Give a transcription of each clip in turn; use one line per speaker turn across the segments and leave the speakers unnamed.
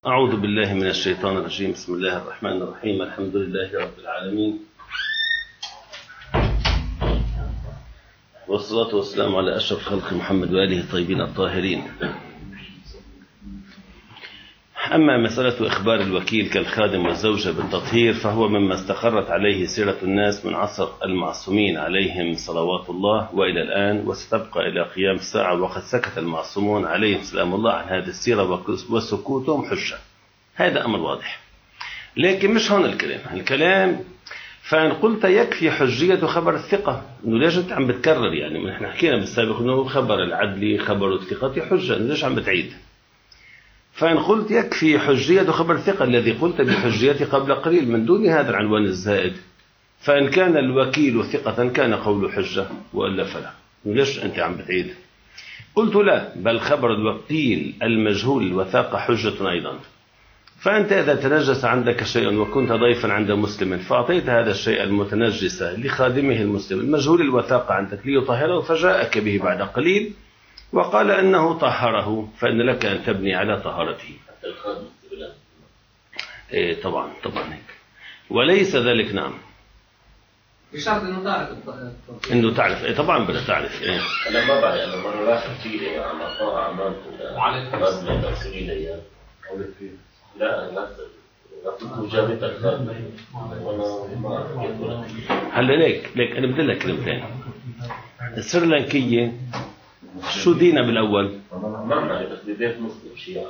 أعوذ بالله من الشيطان الرجيم. بسم الله الرحمن الرحيم. الحمد لله رب العالمين، والصلاة والسلام على أشرف خلق محمد وآله الطيبين الطاهرين. أما مسألة إخبار الوكيل كالخادم والزوجة بالتطهير فهو مما استقرت عليه سيرة الناس من عصر المعصومين عليهم صلوات الله وإلى الآن، وستبقى إلى قيام الساعة، وقد سكت المعصومون عليهم سلام الله عن هذه السيرة وسكوتهم حجة. هذا أمر واضح، لكن مش هون الكلام. فإن قلت يكفي حجية خبر الثقة، إنه ليش أنت عم بتكرر؟ يعني نحن حكينا بالسابق إنه خبر العدل خبر الثقة حجة، ليش عم بتعيد؟ فإن قلت يكفي حجية خبر الثقة الذي قلت بحجيته قبل قليل من دون هذا العنوان الزائد، فإن كان الوكيل ثقة كان قول حجة وإلا فلا. ليش أنت عم بتعيد؟ قلت لا، بل خبر الوكيل المجهول الوثاقة حجة أيضا. فأنت إذا تنجس عندك شيء وكنت ضيفا عند مسلم فأعطيت هذا الشيء المتنجس لخادمه المسلم المجهول الوثاقة عندك ليطهره، فجاءك به بعد قليل وقال أنه طهره، فإن لك أن تبني على طهارته. إيه طبعا هيك، وليس ذلك. نعم،
بشرط إنه تعرف
إنه تعرف. إيه طبعا بدها تعرف. إيه
أنا ما بعرف، أنا مرة راح كثير يعني عم أطلع عمان
وعلى
خدمة تغسلين أيام. لا مجابة الخدمة وأنا ما أعرف.
هلا ليك أنا بدي لك كلمتين. السريلانكية شو دينا بالأول؟
ما بعرف، بس ببيت مسلم شيعة.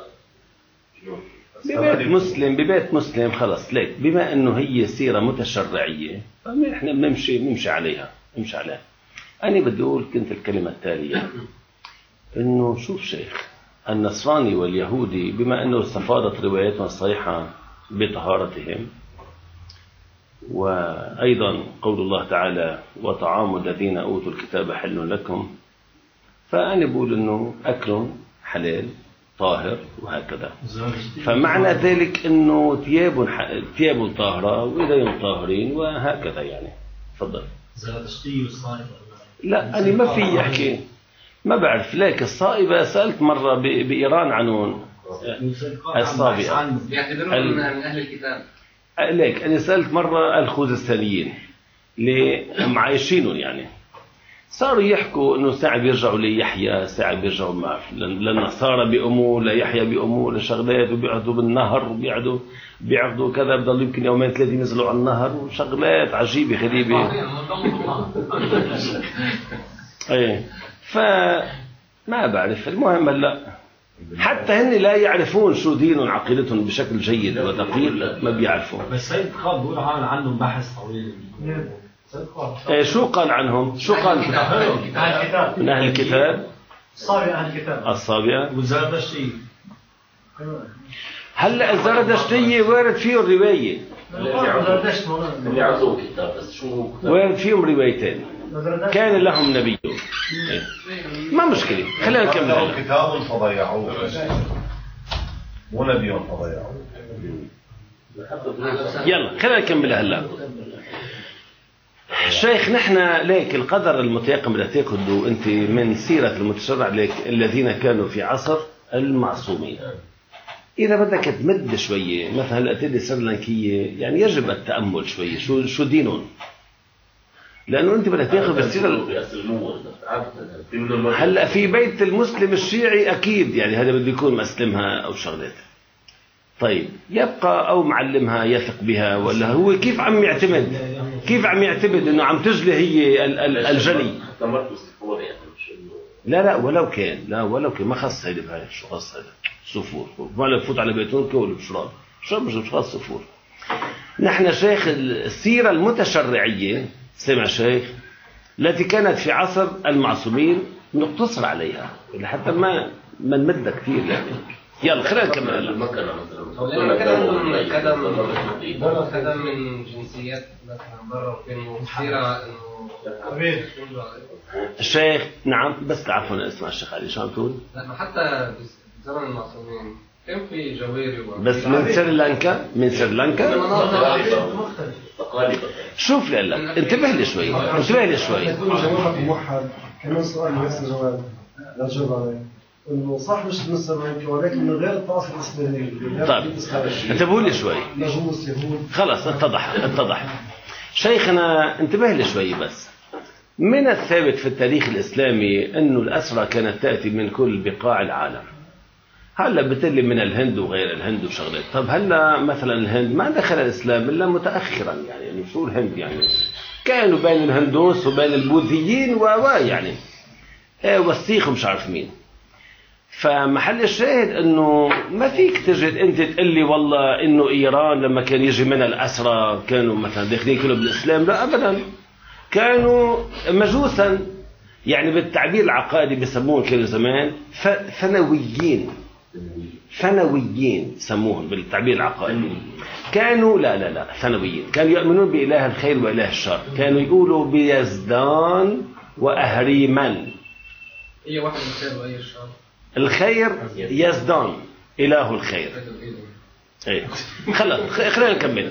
ببيت مسلم خلص. ليك بما أنه هي سيرة متشرعية فإحنا نمشي عليها. أنا بدي أقول كنت الكلمة التالية، إنه شوف شيخ، النصراني واليهودي بما أنه استفاضت رواياتهم الصحيحة بطهارتهم، وأيضا قول الله تعالى وطعام الذين أوتوا الكتاب حل لكم، فأنا بقول إنه أكل حلال طاهر وهكذا. فمعنى ذلك إنه ثياب طاهرة وإيديهم طاهرين وهكذا يعني. تفضل.
زرادشتي والصائبة؟
لا أنا ما في أحكي، ما بعرف. ليك الصائبة سألت مرة بإيران عنهم الصابئة،
بيعتبرون من أهل الكتاب.
ليك أنا سألت مرة الخوزستانيين اللي معايشينهم، يعني صاروا يحكوا إنه ساعة بيرجعوا ليحيى، ساعة بيرجعوا مع للنصارى بيقوموا ليحيى، بيقوموا لشغلات وبيقعدوا بالنهر وبيقعدوا بيعقدوا كذا، بضلوا يمكن يومين ثلاثة ينزلوا على النهر وشغلات عجيبة غريبة. ايه فما بعرف. المهم هلا حتى هن لا يعرفون شو دينهم عقيدتهم بشكل جيد ودقيق، ما بيعرفون.
بس سيد خالد بيقول عنهم بحث طويل.
ايه شو قال عنهم؟ شو قال؟ من أهل الكتاب.
الصابئة أهل الكتاب.
الصابئة
والزرادشتي.
هلا الزرادشتية وارد فيه الرواية.
اللي عزوه كتاب بس شو
وارد فيهم روايتين. كان لهم نبي. إيه. ما مشكلة، خلينا نكمل.
كتاب فضيعوه ونبي فضيعوه.
يلا خلينا نكمل هلا. شيخ نحن ليك القدر المتيقن بدك تاخذه انت من سيرة المتشرع ليك الذين كانوا في عصر المعصومين. إذا بدك تمد شوية، مثلا هلا تدي سريلانكية، يعني يجب التأمل شوية شو دينهم، لأنه أنت بدك تاخذ بالسيرة. هلا في بيت المسلم الشيعي أكيد يعني هذا بده يكون مسلمها أو شغلات. طيب يبقى أو معلمها يثق بها، ولا هو كيف عم يعتمد إنه عم تجلي هي الجلي؟ لا ولو كان ما خص هيدا بهاي. شو خص هذا؟ صفور. ما بفوت على بيتون كول بشراب مش خص صفور. نحن شيخ السيرة المتشرعية، سمع شيخ، التي كانت في عصر المعصومين نقتصر عليها لحتى ما نمد كثير يعني. يلا خلينا نكمل.
خدم من جنسيات مثلا برا، وكانوا سيرة إنه
الشيخ. نعم بس عفوا اسمع الشيخ علي شو عم تقول؟
لا حتى بزمن المعصومين كان في جواري
بس من سريلانكا شوف لا انتبه لي شوي.
جوابك موحد كمان سؤال بس جواب لا تجاوب عليه. انه صح مش بالنسبه يمكن ولكن من غير الطائفه الاسلاميه.
طيب انتبهوا لي شوي.
مجوس يهود.
خلاص اتضح. شيخنا انتبه لي شوي بس. من الثابت في التاريخ الاسلامي انه الاسرى كانت تاتي من كل بقاع العالم. هلا بتلي من الهند وغير الهند وشغلات. طب هلا مثلا الهند ما دخل الاسلام الا متاخرا، يعني شو الهند يعني كانوا بين الهندوس وبين البوذيين يعني والسيخ ومش عارف مين. فمحل الشاهد انه ما فيك تجد انت تقول لي والله انه ايران لما كان يجي منها الاسرى كانوا مثلا داخلين كلهم بالاسلام. لا ابدا، كانوا مجوسا، يعني بالتعبير العقائدي بيسموهم كانوا زمان ثنويين سموهم بالتعبير العقائدي. كانوا لا ثنويين، كانوا يؤمنون بإله الخير وإله الشر. كانوا يقولوا بيزدان وأهريمن.
هي واحد الخير وأي الشر. الخير
يزدان إله الخير. ايه خلينا نكمل.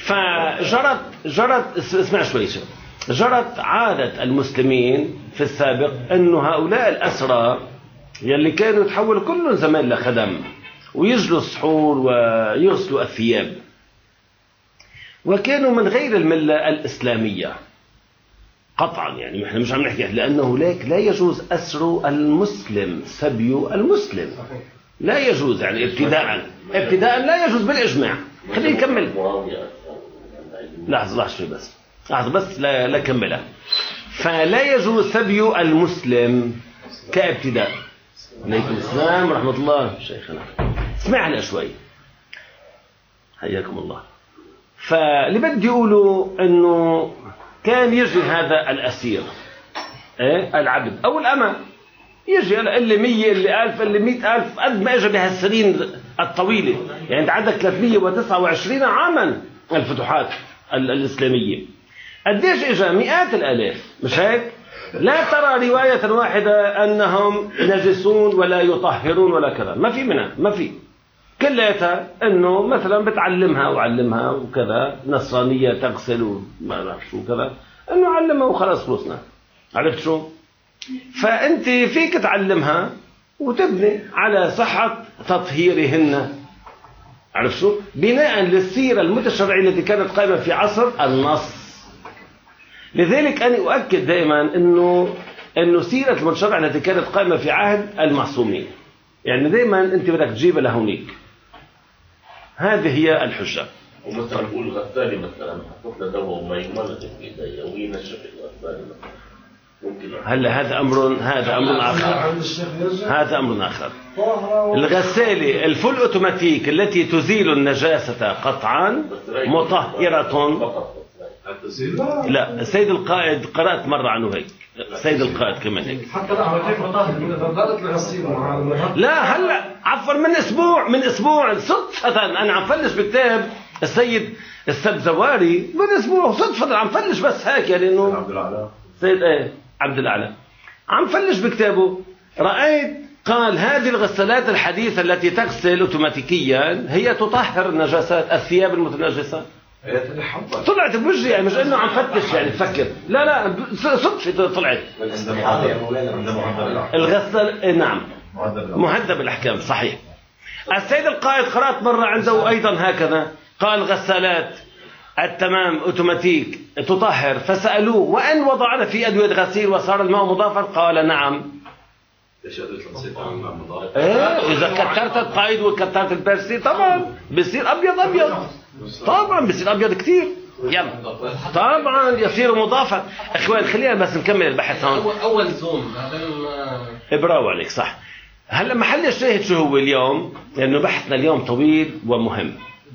فجرت اسمع شوي. جرت عادة المسلمين في السابق أنه هؤلاء الأسرى يلي كانوا يتحولوا كلهم زمان لخدم ويجلوا السحور ويغسلوا الثياب، وكانوا من غير الملة الإسلامية قطعا. يعني احنا مش عم نحكي، لأنه هناك لا يجوز أسر المسلم سبي المسلم، لا يجوز. يعني ابتداء لا يجوز بالإجماع. خلينا نكمل. لحظة شوي بس لا كملها. فلا يجوز سبي المسلم كابتداء. عليكم السلام ورحمة الله شيخنا. اسمعنا شوي حياكم الله. فاللي بدي يقولوا انه كان يجي هذا الاسير العبد او الامة، يجي اللي 100 اللي 1000 اللي 100,000 قد ما اجى بهالسنين الطويلة. يعني انت عندك 329 عاما الفتوحات الاسلامية. قديش اجى؟ مئات الالاف، مش هيك؟ لا ترى رواية واحدة أنهم نجسون ولا يطهرون ولا كذا، ما في منها، ما في. كلها أنه مثلا بتعلمها وعلمها وكذا، نصرانية تغسل وما بعرف شو كذا، أنه علمها وخلاص خلصنا. عرفت شو؟ فأنت فيك تعلمها وتبني على صحة تطهيرهن. عرفت شو؟ بناء للسيرة المتشرعية التي كانت قائمة في عصر النص. لذلك أنا أؤكد دائما أنه سيرة المتشرع التي كانت قائمة في عهد المعصومين، يعني دائما أنت بدك تجيبها لهونيك. هذه هي الحجة.
ومثلا نقول غسالي مثلا حطت له دواء وميمنة في ايديها وهي نشفت الغسالي مثلا، ممكن
هلا هذا أمر آخر. الغسالة الفول أوتوماتيك التي تزيل النجاسة قطعا مطهرة. لا السيد القائد قرأت مرة عنه هيك. السيد القائد كمان هيك.
حتى
لا هلا عفوا من اسبوع صدفة انا عم فلش بكتاب السيد السبزواري من اسبوع صدفة عم فلش بس هيك، يعني انه
عبد الأعلى
سيد عبد الأعلى عم فلش بكتابه، رأيت قال هذه الغسالات الحديثة التي تغسل اوتوماتيكيا هي تطهر النجاسات الثياب المتنجسة. طلعت بوجهي، يعني مش انه عم فتش يعني تفكر، لا صدفة طلعت. الغسل نعم مهذب الأحكام صحيح. السيد القائد قرأت مرة عنده أيضا هكذا، قال غسالات التمام اوتوماتيك تطهر، فسألوه وأن وضعنا في أدوية غسيل وصار الماء مضافا؟ قال نعم. إذا كترت القائد وكترت البرسي طبعا بيصير أبيض، طبعا بيصير أبيض كتير، يلا طبعا يصير مضافا. اخوان خلينا بس نكمل البحث هون.
اول زوم بعدين
برافو عليك صح. هلا محل الشاهد شو هو اليوم، لانه بحثنا اليوم طويل ومهم.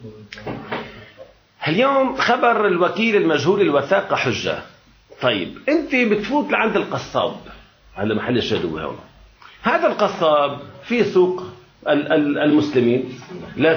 اليوم خبر الوكيل المجهول الوثاقة حجة. طيب انت بتفوت لعند القصاب، هلا محل الشاهد هو هون. هذا القصاب في سوق المسلمين، لا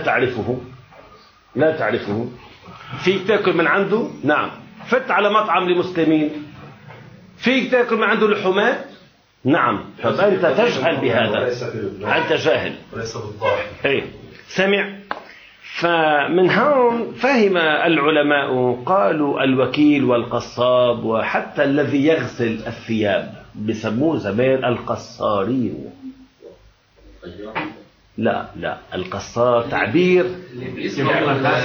تعرفه، فيك تاكل من عنده؟ نعم. فت على مطعم لمسلمين، فيك تاكل من عنده لحومات؟ نعم. طب أنت تجهل بهذا، أنت جاهل
وليس بالضاحك.
إيه سمع. فمن هون فهم العلماء، قالوا الوكيل والقصاب وحتى الذي يغسل الثياب بسموه زمان القصارين. لا لا، القصار تعبير
اللي بيصبغوا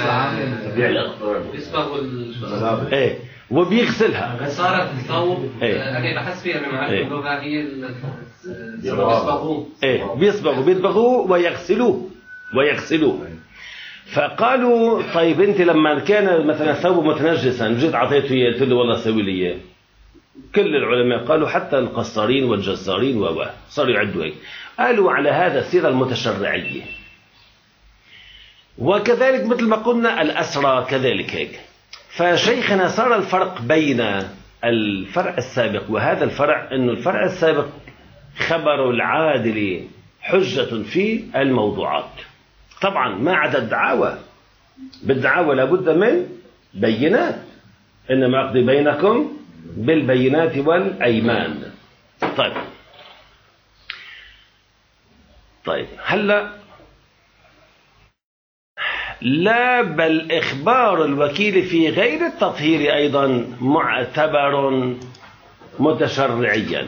ايه وبيغسلها.
صارت الثوب.
إيه.
انا بحس فيها من معرفة
إيه.
اللغة هي بيصبغوه.
ايه بيصبغوه ويغسلوه. فقالوا طيب انت لما كان مثلا ثوب متنجسا جيت اعطيته اياه قلت له والله سوي لي اياه، كل العلماء قالوا حتى القصارين والجزارين صاروا يعدوا هيك، قالوا على هذا الصيغه المتشرعيه. وكذلك مثل ما قلنا الأسرى كذلك هيك. فشيخنا صار الفرق بين الفرع السابق وهذا الفرع، انه الفرع السابق خبر العادل حجة في الموضوعات، طبعا ما عدا الدعاوى. بالدعاوى لابد من بينات، انما اقضي بينكم بالبينات والايمان. طيب هلا لا، بل إخبار الوكيل في غير التطهير أيضا معتبر متشرعيا.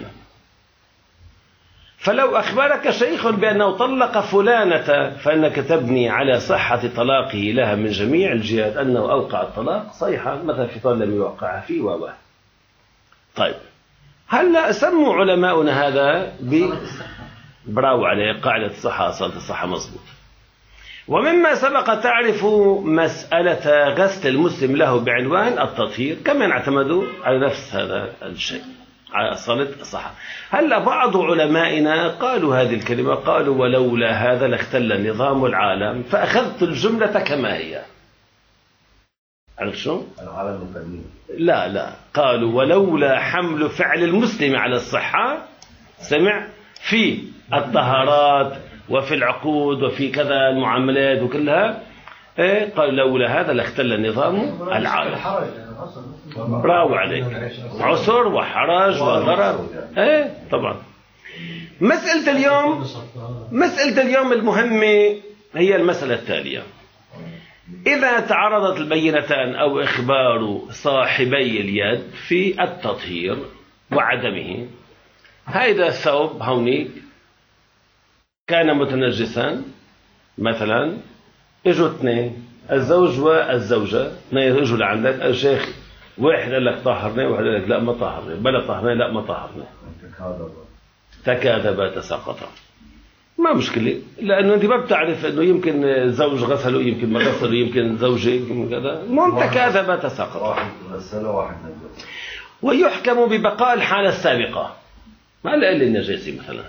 فلو أخبرك شيخ بأنه طلق فلانة فإنك تبني على صحة طلاقه لها من جميع الجهات أنه أوقع الطلاق صيحة، مثلا في طول لم يوقعها فيه طيب هلا سموا علماؤنا هذا براو عليه قاعدة الصحة، صلاة الصحة مضبوط. ومما سبق تعرف مسألة غسل المسلم له بعنوان التطهير، كما اعتمدوا على نفس هذا الشيء على صلاة الصحة. هلا بعض علمائنا قالوا هذه الكلمة، قالوا ولولا هذا لاختل نظام العالم، فأخذت الجملة كما هي. عرفت شو؟
العالم القديم.
لا، قالوا ولولا حمل فعل المسلم على الصحة، سمع، في الطهارات وفي العقود وفي كذا المعاملات وكلها، قال لولا هذا لاختل النظام العالم. براو عليك، عسر وحرج وضرر. طبعا. مسألة اليوم المهمة هي المسألة التالية: إذا تعارضت البينتان أو إخبار صاحبي اليد في التطهير وعدمه، هذا الثوب هونيك كان متنجسا مثلا، اجوا اثنين، الزوج والزوجة، اثنين اجوا لعندك، الشيخ واحد قال لك طهرني، واحد قال لك لا ما طهرني، بلا طهرني لا ما طهرني، تكاذبا تساقطا. ما مشكلة، لأنه أنت ما بتعرف أنه يمكن الزوج غسله، يمكن ما غسله، يمكن زوجه، يمكن كذا، المهم تكاذبا تساقطا.
واحد غسله واحد نجس.
ويحكم ببقاء الحالة السابقة، ما لقى النجاسة مثلا.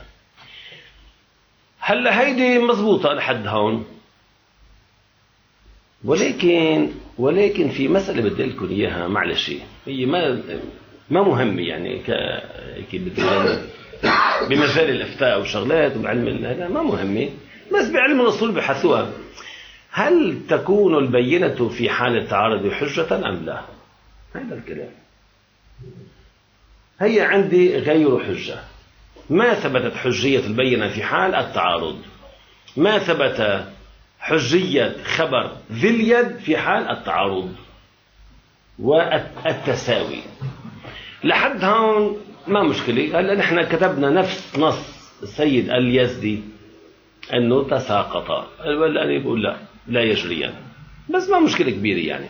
هلا هيدي مضبوطة لحد هون، ولكن في مسألة بدي لكم إياها، معلش هي ما مهمة يعني بمجال الإفتاء وشغلات وبعلم هذا ما مهمة، بس بعلم الأصول بحثوها. هل تكون البينة في حالة تعارض حجة أم لا؟ هذا الكلام. هي عندي غير حجة، ما ثبتت حجية البينة في حال التعارض، ما ثبت حجية خبر ذي اليد في حال التعارض والتساوي. لحد هون ما مشكلة. هلا نحن كتبنا نفس نص السيد اليزدي أنه تساقط، والآن يقول لا يجريان، بس ما مشكلة كبيرة يعني.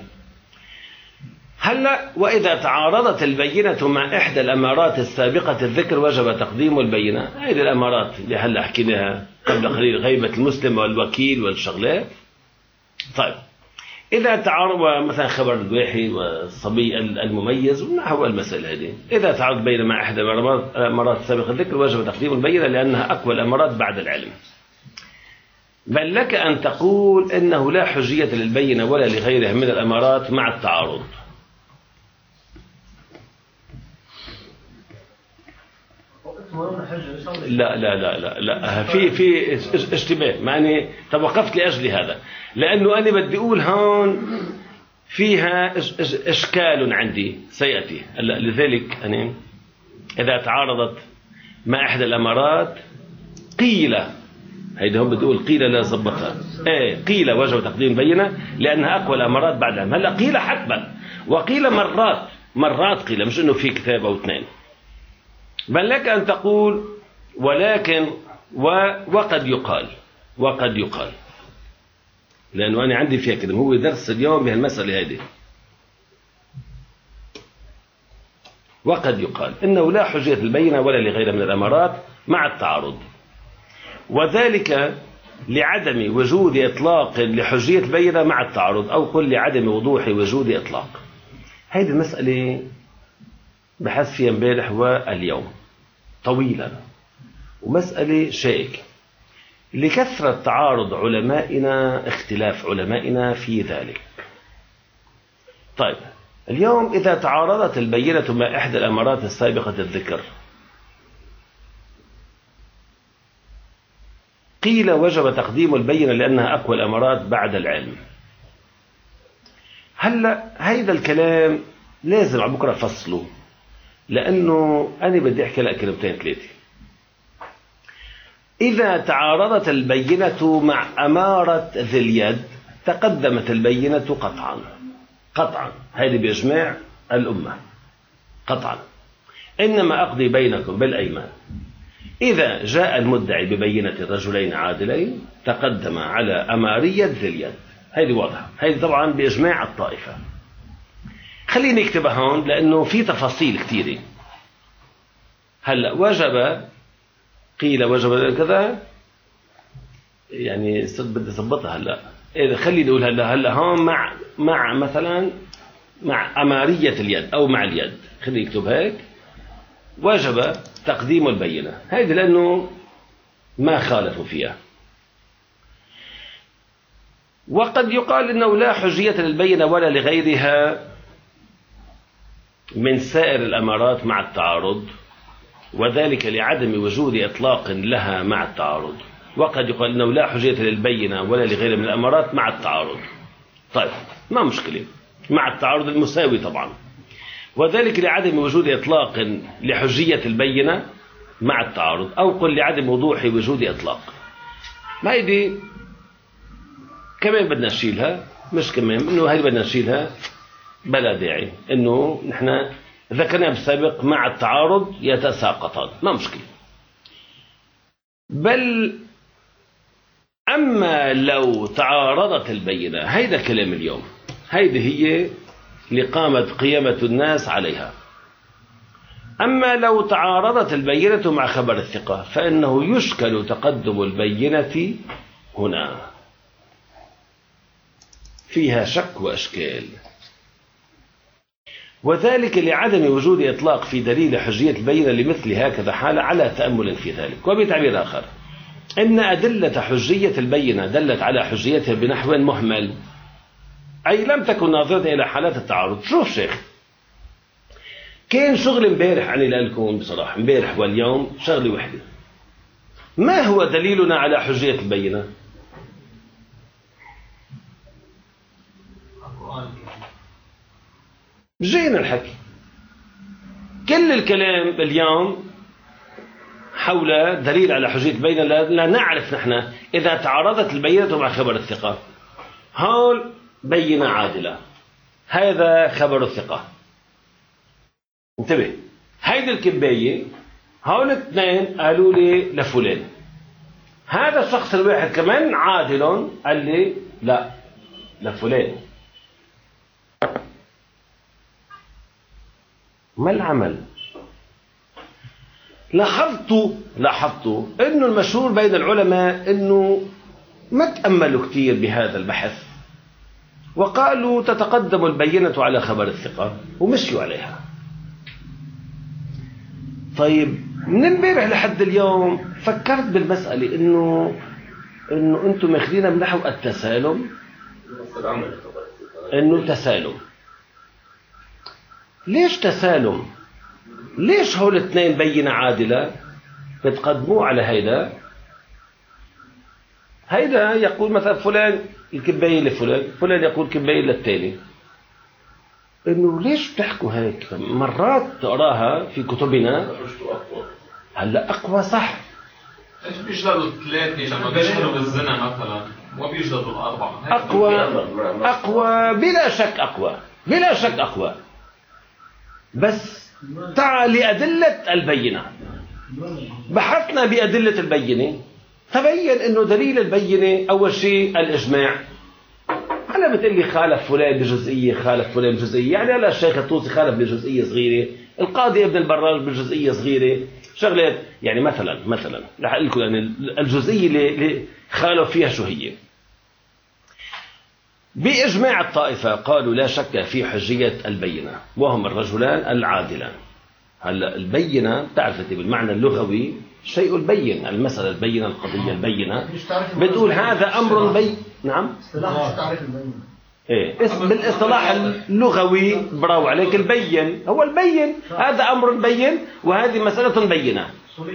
هلا وإذا تعارضت البينة مع إحدى الأمارات السابقة الذكر وجب تقديم البينة. هذه الأمارات اللي هلا حكيناها قبل قليل، غيبة المسلم والوكيل والشغلات. طيب إذا تعارض مثلا خبر الواحد والصبي المميز ونحو المسألة هذه، إذا تعارض بين مع إحدى الأمارات السابقة الذكر وجب تقديم البينة لأنها أقوى الأمارات بعد العلم. بل لك أن تقول إنه لا حجية للبينة ولا لغيرها من الأمارات مع التعارض. لا لا لا لا لا، في اشتباه، معني توقفت لأجل هذا، لأنه أنا بدي أقول هون فيها إشكال عندي سيأتي. لذلك أنا إذا تعارضت مع إحدى الأمارات قيل، هيدا هم بدي أقول قيل لا زبطها، قيل وجب تقديم بينة لأنها أقوى الأمارات بعد العلم. هلا قيل حتما، وقيل مرات قيل، مش إنه في كتاب أو اثنين. بل لك أن تقول ولكن وقد يقال لأنه أنا عندي فيها كلمة، هو درس اليوم بهالمسألة هذه. وقد يقال إنه لا حجية البينة ولا لغير من الأمارات مع التعارض، وذلك لعدم وجود إطلاق لحجية البينة مع التعارض، أو قل لعدم وضوح وجود إطلاق. هذه المسألة بحث فيها امبارح واليوم طويلا، ومسألة شائكة لكثرة تعارض علمائنا، اختلاف علمائنا في ذلك. طيب اليوم إذا تعارضت البينة مع إحدى الأمارات السابقة الذكر، قيل وجب تقديم البينة لأنها أقوى الأمارات بعد العلم. هلا هيدا الكلام لازم على بكرة فصله، لأنه أنا بدي أحكي لك كلمتين ثلاثة. إذا تعارضت البينة مع أمارة ذي اليد تقدمت البينة قطعا، هذه بإجماع الأمة قطعا. إنما أقضي بينكم بالأيمان. إذا جاء المدعي ببينة الرجلين عادلين تقدم على أمارية ذي اليد، هذه واضحة، هذه طبعا بإجماع الطائفة. خليني اكتبها هون لأنه في تفاصيل كثيرة. هلا قيل وجب كذا، يعني بدي اثبتها هلا. إذا خليني اقول هلا هون مع مثلا مع أمارية اليد أو مع اليد، خليني اكتب هيك وجب تقديم البينة، هذه لأنه ما خالفوا فيها. وقد يقال إنه لا حجية للبينة ولا لغيرها من سائر الأمارات مع التعارض، وذلك لعدم وجود إطلاق لها مع التعارض. وقد يقال إنه لا حجية للبينة ولا لغيرها من الأمارات مع التعارض. طيب ما مشكلة، مع التعارض المساوي طبعا، وذلك لعدم وجود إطلاق لحجية البينة مع التعارض، أو قل لعدم وضوح وجود إطلاق. ما هيدي كمان بدنا نشيلها، مش كمان إنه هاي بدنا نشيلها بلا داعي، إنه نحن ذكرنا بالسابق مع التعارض يتساقطان، ما مشكلة. بل أما لو تعارضت البينة، هيدا كلام اليوم، هيدي هي قيامة الناس عليها. أما لو تعارضت البينة مع خبر الثقة فإنه يشكل تقدم البينة هنا، فيها شك وأشكال، وذلك لعدم وجود إطلاق في دليل حجية البينة لمثل هكذا حالة على تأمل في ذلك. وبتعبير آخر، إن أدلة حجية البينة دلت على حجيتها بنحو مهمل، أي لم تكن ناظرة إلى حالات التعارض. شوف شيخ، كان شغل امبارح عني لكم بصراحة، امبارح واليوم شغلة وحدة. ما هو دليلنا على حجية البينة؟ جينا الحكي، كل الكلام اليوم حول دليل على حجية البينة. لا نعرف نحن إذا تعارضت البينة مع خبر الثقة، هول بينة عادلة، هذا خبر الثقة. انتبه، هيدي الكباية هول اثنين قالوا لي لفلان، هذا الشخص الواحد كمان عادل قال لي لا لفلان. ما العمل؟ لاحظتوا انه المشهور بين العلماء انه ما تأملوا كثير بهذا البحث، وقالوا تتقدم البينة على خبر الثقة ومشيوا عليها. طيب من امبارح لحد اليوم فكرت بالمسألة انه انتم ماخذينها من نحو التسالم، انه تسالم. ليش تسالم؟ ليش هول الاثنين بينة عادلة بتقدموه على هيدا يقول مثلا فلان الكباية لفلان، فلان يقول كباية للتالي. انه ليش بتحكوا هيك؟ مرات تقراها في كتبنا هلا اقوى، صح؟
ايش بيجلدوا الثلاثة لما بيشهروا بالزنا مثلا، وبيجلدوا الأربعة؟
أقوى بلا شك أقوى. بس تعال لأدلة البينة، بحثنا بأدلة البينة، تبين أنه دليل البينة أول شيء الإجماع. هلا بتقول لي خالف فلان بجزئية، خالف فلان بجزئية، يعني هلا الشيخ الطوسي خالف بجزئية صغيرة، القاضي ابن البراج بجزئية صغيرة، شغلات يعني مثلا رح أقول لكم يعني الجزئية اللي خالف فيها شو هي. بإجماع الطائفة قالوا لا شك في حجية البينة، وهم الرجلان العادلان. هلا البينة بتعرفتي بالمعنى اللغوي شيء البين، المسألة البينة، القضية البينة، بتقول هذا أمر نعم
اصطلاح تعرف البينة.
ايه اسم بالاصطلاح اللغوي، براو عليك، البين هو البين، هذا أمر بين وهذه مسألة بينة.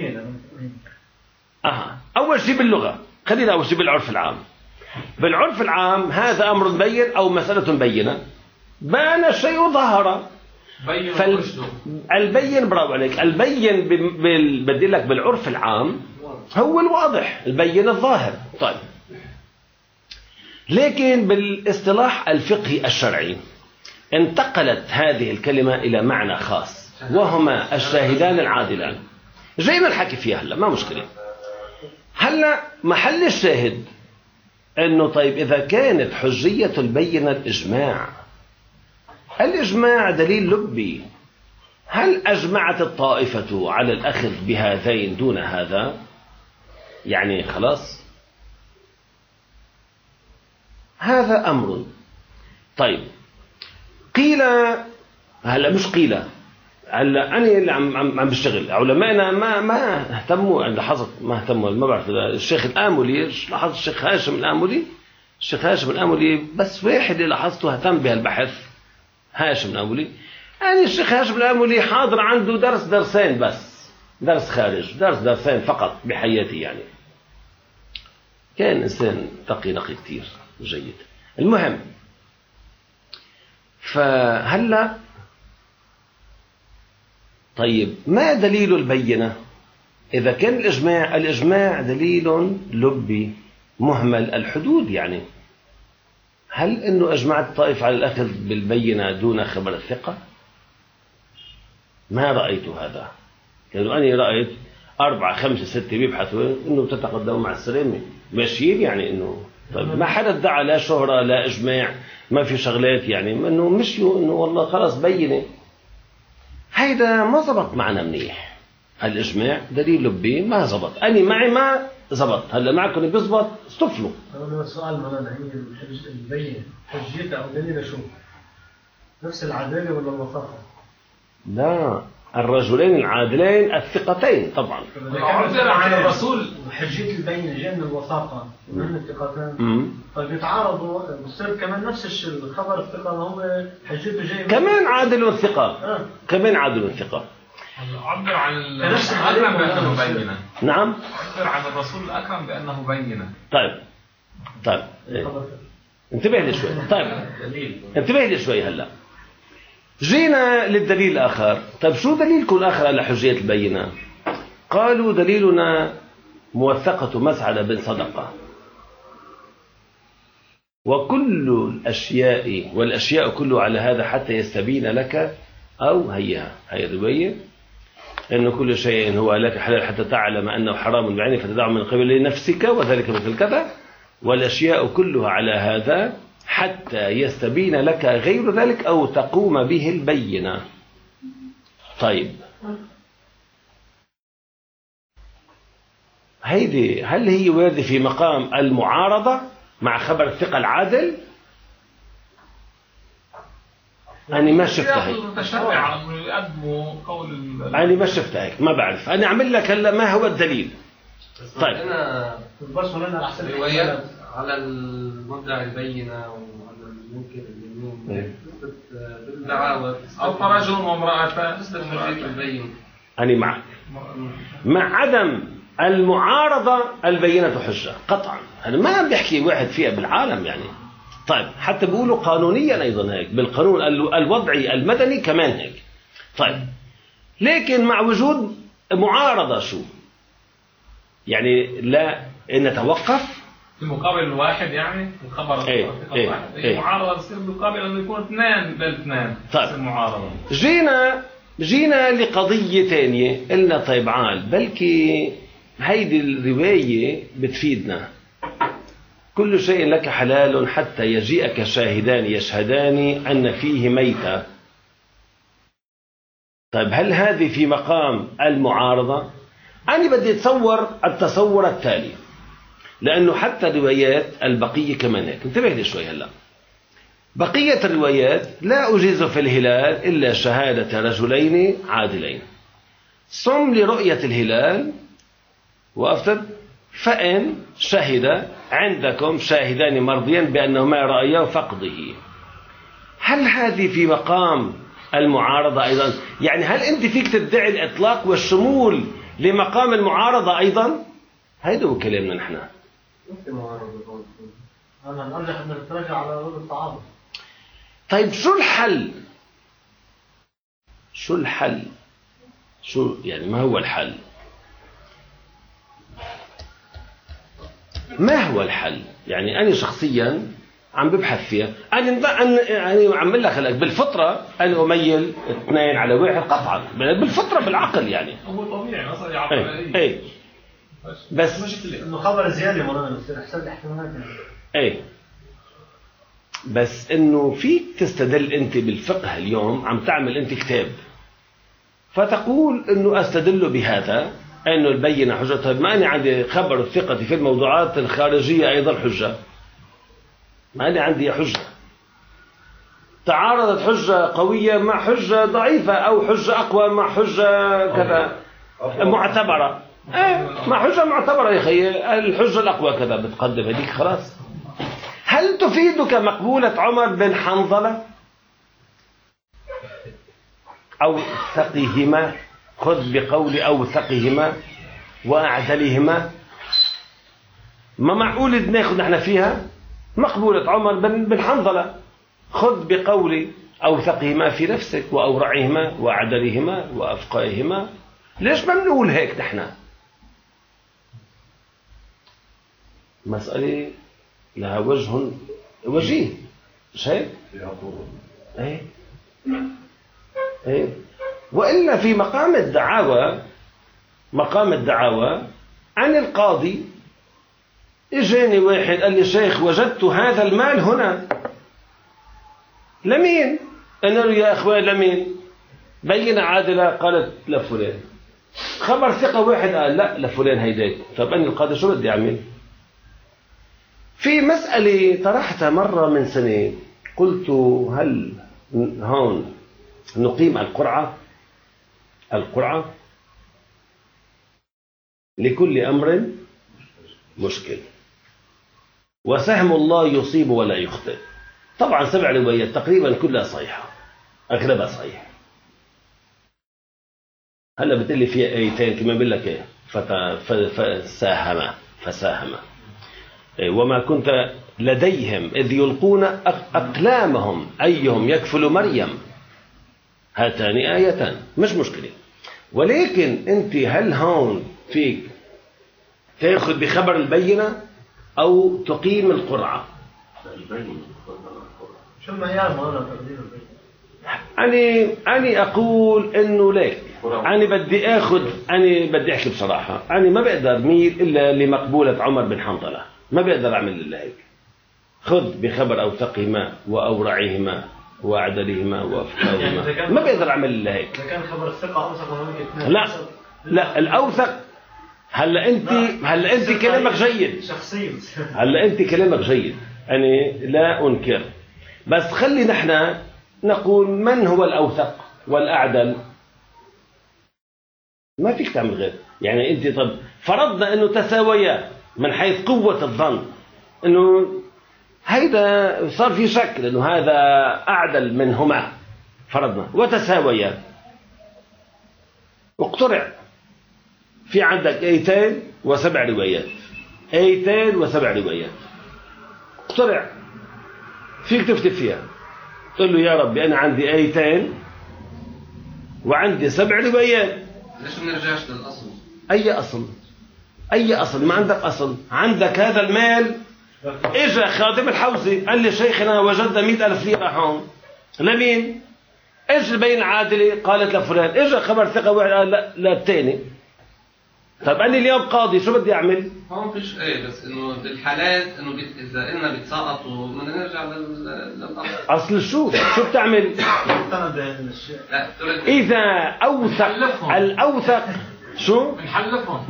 أول شيء باللغة، خلينا أول شيء بالعرف العام. بالعرف العام هذا أمر بين أو مسألة بينة، بان الشيء ظهر. البين براو عليك، البين بدي لك بالعرف العام هو الواضح، البين الظاهر. طيب لكن بالاصطلاح الفقهي الشرعي انتقلت هذه الكلمة إلى معنى خاص، وهما الشاهدان العادلان. جينا نحكي فيها هلا، ما مشكلة. هلا محل الشاهد انه طيب اذا كانت حجية البينة الإجماع دليل لبي، هل أجمعت الطائفة على الأخذ بهذين دون هذا؟ يعني خلاص هذا أمر. طيب قيل، هلا مش قيل، هلا أنا اللي عم بشتغل، علماءنا ما اهتموا، لاحظت ما اهتموا، ما بعرف الشيخ الآملي، لاحظت الشيخ هاشم الآملي بس واحد اللي لاحظته اهتم بهالبحث، هاشم الآملي. يعني الشيخ هاشم الآملي حاضر عنده درسين بس، درس خارج، درسين فقط بحياتي، يعني كان إنسان تقي نقي كتير جيد. المهم، فهلا طيب ما دليل البينة؟ إذا كان الإجماع دليل لبي مهمل الحدود، يعني هل أنه أجمعت الطائفة على الأخذ بالبينة دون خبر الثقة؟ ما رأيت هذا، لأنه أنا رأيت 4 5 6 بيبحثوا أنه تتقدموا مع السلامة ماشيين، يعني أنه طيب ما حدا ادعى لا شهرة لا إجماع، ما في شغلات، يعني أنه مشيوا أنه والله خلاص بينة. هيدا ما زبط معنا منيح. الإجماع دليل لبي ما زبط، أنا معي ما زبط، هلا معكم بيزبط استفلوا.
أنا السؤال مولانا، هي البينة حجيتها أو دليلها شو؟ نفس العدالة ولا الوثاقة؟
لا، الرجلين العادلين الثقتين طبعا.
عن الرسول حجية البينة جاء من الوثاقة من الثقتين، طيب يتعارضوا، بصير كمان نفس الشيء، الخبر الثقة هو حجيته جاي
كمان عادل الثقة، كمان عادل الثقة.
عبر عن الأكرم بأنه بينة.
نعم،
عبر عن الرسول الأكرم بأنه بينة.
طيب انتبه لي شوي. طيب انتبه لي شوي. هلا جينا للدليل الآخر. طيب شو دليلكم الآخر على حجية البينة؟ قالوا دليلنا موثقة مسعد بن صدقة، وكل الأشياء والأشياء كله على هذا حتى يستبين لك، أو هي الرواية إنه كل شيء هو لك حلال حتى تعلم أنه حرام بعينه فتدعه من قبل نفسك، وذلك مثل كذا، والأشياء كلها على هذا حتى يستبين لك غير ذلك أو تقوم به البينة. طيب هيدي هل هي واردة في مقام المعارضة مع خبر الثقة العادل؟ أنا ما شفتها هيك. أنا ما شفتها هيك، ما بعرف. أنا أعمل لك هلا ما هو الدليل. طيب
أنا بس لنا أحسن روايات على المدعي البينة وعلى المنكر اليمين بالدعاوى
أو رجل وامرأة
البين.
أنا معك، مع عدم المعارضة البينة حجة قطعا. أنا ما عم بحكي واحد فيها بالعالم يعني. طيب حتى بيقولوا قانونيا أيضا هيك، بالقانون الوضعي المدني كمان هيك. طيب لكن مع وجود معارضة شو يعني؟ لا نتوقف
في مقابل الواحد، يعني الخبر
واحد.
معارضة تصير بالمقابل أنه يكون 2 ضد 2.
طيب
معارضة.
جينا جينا لقضية تانية، قلنا طيب عال بلكي هيدي الرواية بتفيدنا. كل شيء لك حلال حتى يجيئك شاهدان يشهدان أن فيه ميتة. طيب هل هذه في مقام المعارضة؟ أنا بدي أتصور التصور التالي، لأنه حتى روايات البقية كمان هيك. انتبه لي شوي هلأ. بقية الروايات لا أجيز في الهلال إلا شهادة رجلين عادلين، صم لرؤية الهلال وأفطر فإن شهد عندكم شاهدان مرضيان بأنهما رأيا فقده. هل هذه في مقام المعارضة أيضا؟ يعني هل أنت فيك تدعي الإطلاق والشمول لمقام المعارضة أيضا؟ هيدا هو كلامنا نحن.
أنا نرجع أن نتراجع على وجه التعارض.
طيب شو الحل؟ شو الحل؟ شو يعني ما هو الحل؟ ما هو الحل؟ يعني أنا شخصيا عم ببحث فيها. أنا عم أقول لك بالفطرة أنا أميل 2-1 قطعا، بالفطرة بالعقل يعني.
هو طبيعي مثلا يعقل.
إيه بس
إنه خبر زيادة مرة بصير حسب الاحتمالات يعني.
إيه بس إنه فيك تستدل أنت بالفقه اليوم، عم تعمل أنت كتاب فتقول إنه أستدل بهذا أنه البينة حجة. طيب ما أنا عندي خبر الثقة في الموضوعات الخارجية أيضا حجة، ما أنا عندي حجة. تعارضت حجة قوية مع حجة ضعيفة، أو حجة أقوى مع حجة كذا معتبرة. مع حجة معتبرة يا أخي، الحجة الأقوى كذا بتقدم هذيك خلاص. هل تفيدك مقبولة عمر بن حنظلة أو ثقيهما؟ خذ بقول أو ثقيهما وأعدلهما. ما معقول ناخذ نحن فيها مقبولة عمر بن حنظلة. خذ بقول أو ثقيهما في نفسك وأورعهما وأعدلهما وأفقاهما. ليش ما بنقول هيك نحن؟ مسألة لها وجيه مش هيك؟ ايه ايه. وإلا في مقام الدعاوى عن القاضي اجاني واحد قال لي شيخ وجدت هذا المال هنا. لمين؟ قلنا له يا اخوان لمين؟ بينة عادلة قالت لفلان. خبر ثقة واحد قال لا لفلان هيداك. طب أنا القاضي شو بدي أعمل؟ في مسألة طرحتها مرة من سنة، قلت هل هون نقيم القرعة لكل أمر مشكل، وسهم الله يصيب ولا يخطئ. طبعا 7 روايات تقريبا كلها صحيحة، أغلبها صحيح. هلا بتقلي فيها آيتين كما بقول لك ايه فساهم وما كنت لديهم إذ يلقون أقلامهم أيهم يكفل مريم. هاتان آيتان مش مشكلة. ولكن أنت هل هون فيك تأخذ بخبر البينة أو تقيم القرعة؟
شو المعيار مولانا تقدير البينة؟
أنا أقول إنه ليك أنا بدي أحكي بصراحة. أنا ما بقدر ميل إلا لمقبولة عمر بن حنظلة، ما بقدر أعمل إلا هيك. خذ بخبر أوثقهما وأورعهما وأعدلهما وأفقاهما. يعني ما بقدر أعمل إلا هيك.
إذا كان خبر الثقة أوثق من
لا الأوثق. هلا أنت كلامك جيد
شخصيا.
هلا أنت كلامك جيد، أنا لا أنكر، بس خلي نحن نقول من هو الأوثق والأعدل. ما فيك تعمل غير يعني. أنت طب فرضنا أنه تساويا من حيث قوة الظن، أنه هيدا صار في شك لأنه هذا أعدل منهما، فرضنا وتساويا. اقترع في عندك 207 روايات، 207 روايات. اقترع فيك تفتي فيها، تقول له يا ربي أنا عندي 200 وعندي 7 روايات.
ليش ما نرجعش للأصل؟
أي أصل؟ ما عندك أصل. عندك هذا المال. إجا خادم الحوزة قال لي شيخنا وجدنا 100,000 ليرة هون. لمين؟ ايش البينة عادلة؟ قالت لفلان. اجى خبر ثقة واحد قال لا الثاني. طب أنا اليوم قاضي شو بدي أعمل؟
هون فيش ايه، بس انه بالحالات انه اذا قلنا بيتساقطوا بدنا نرجع للاصل.
أصل شو بتعمل؟
لا
إذا أوثق الأوثق شو؟
بنحلفهم.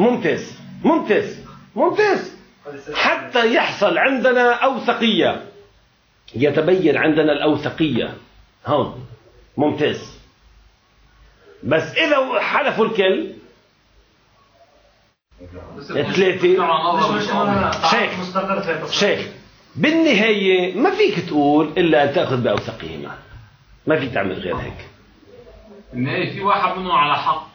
ممتاز حتى يحصل عندنا أوثقية، يتبين عندنا الأوثقية هون. ممتاز. بس إذا حلفوا الكل ثلاثة شيخ بالنهاية ما فيك تقول إلا أن تأخذ بأوثقهما، ما فيك تعمل غير هيك.
النهاية في واحد منهم على حق،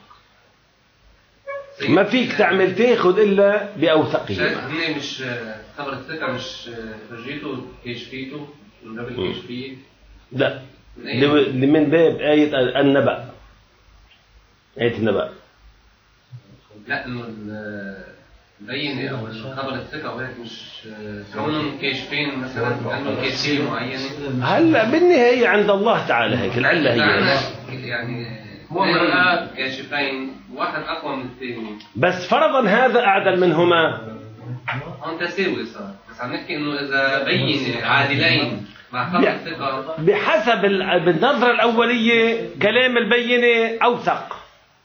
ما فيك تعمل تاخذ إلا بأوثقهما.
هن مش خبر الثقة، مش فرجيته كشفيته من باب الكشفية،
لا من باب آية النبأ، آية النبأ.
لا انه البينة او الخبر الثقة وهيك مش كونهم كاشفين مثلا كانوا كاشفين معينة.
هلا بالنهاية عند الله تعالى هيك العلة هي
يعني
هو مرآة
كاشفين واحد اقوى من الثاني،
بس فرضا هذا أعدل منهما
هون تساوي صار. بس عم نحكي انه اذا بينة عادلين مع خبر الثقة
بحسب بالنظرة الأولية كلام البينة أوثق،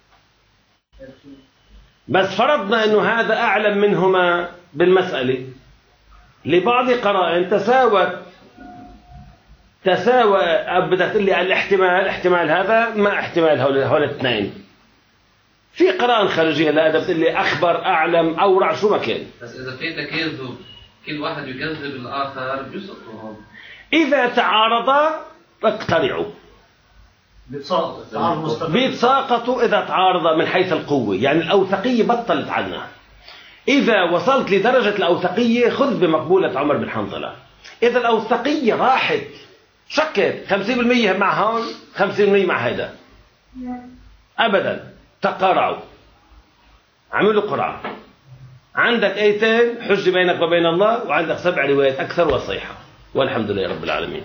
بس فرضنا أنه هذا أعلم منهما بالمسألة لبعض قرائن تساوى بدك تقول لي الاحتمال هذا ما احتمال هؤلاء الاثنين. في قرائن خارجية لا بدك تقول لي أخبر أعلم أورع شو ما كان.
بس إذا في تكاذب كل واحد يكذب الآخر بيسقطوا.
إذا تعارضا اقترعوا بيتساقطوا إذا تعارضا من حيث القوة، يعني الأوثقية بطلت عنها. إذا وصلت لدرجة الأوثقية خذ بمقبولة عمر بن حنظلة. إذا الأوثقية راحت شكت 50% مع هون 50% مع هذا أبدا، تقارعوا عملوا قرعة. عندك آيتين حج بينك وبين الله، وعندك 7 روايات أكثر وصيحة، والحمد لله رب العالمين.